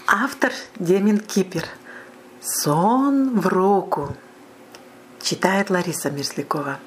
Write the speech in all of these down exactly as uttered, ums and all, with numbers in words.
Автор Демин Кипер. Сон в руку. Читает Лариса Мерзлякова.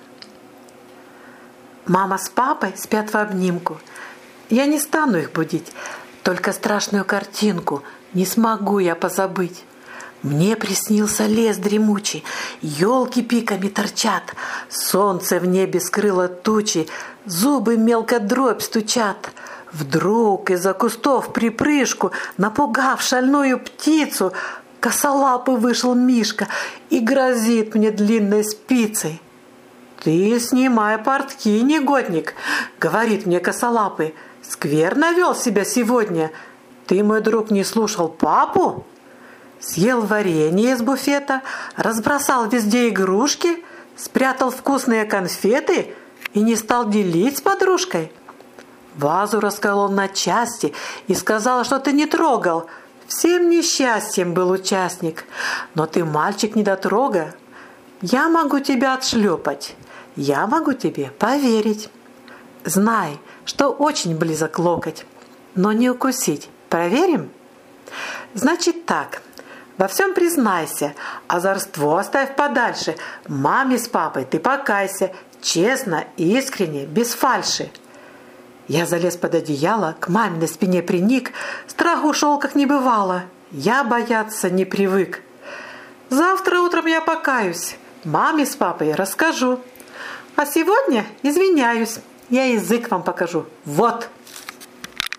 Мама с папой спят в обнимку. Я не стану их будить, только страшную картинку не смогу я позабыть. Мне приснился лес дремучий, елки пиками торчат, солнце в небе скрыло тучи, зубы мелко дробь стучат. Вдруг из-за кустов припрыжку, напугав шальную птицу, косолапый вышел Мишка и грозит мне длинной спицей. «Ты снимай портки, негодник!» — говорит мне косолапый. «Скверно вел себя сегодня. Ты, мой друг, не слушал папу? Съел варенье из буфета, разбросал везде игрушки, спрятал вкусные конфеты и не стал делить с подружкой. Вазу расколол на части и сказал, что ты не трогал. Всем несчастьем был участник. Но ты мальчик недотрога. Я могу тебя отшлепать. Я могу тебе поверить. Знай, что очень близок локоть, но не укусить. Проверим? Значит так, во всем признайся, озорство оставь подальше. Маме с папой ты покайся, честно, искренне, без фальши. Я залез под одеяло, к маминой спине приник, страх ушел, как не бывало. Я бояться не привык. Завтра утром я покаюсь, маме с папой расскажу. А сегодня извиняюсь, я язык вам покажу. Вот!»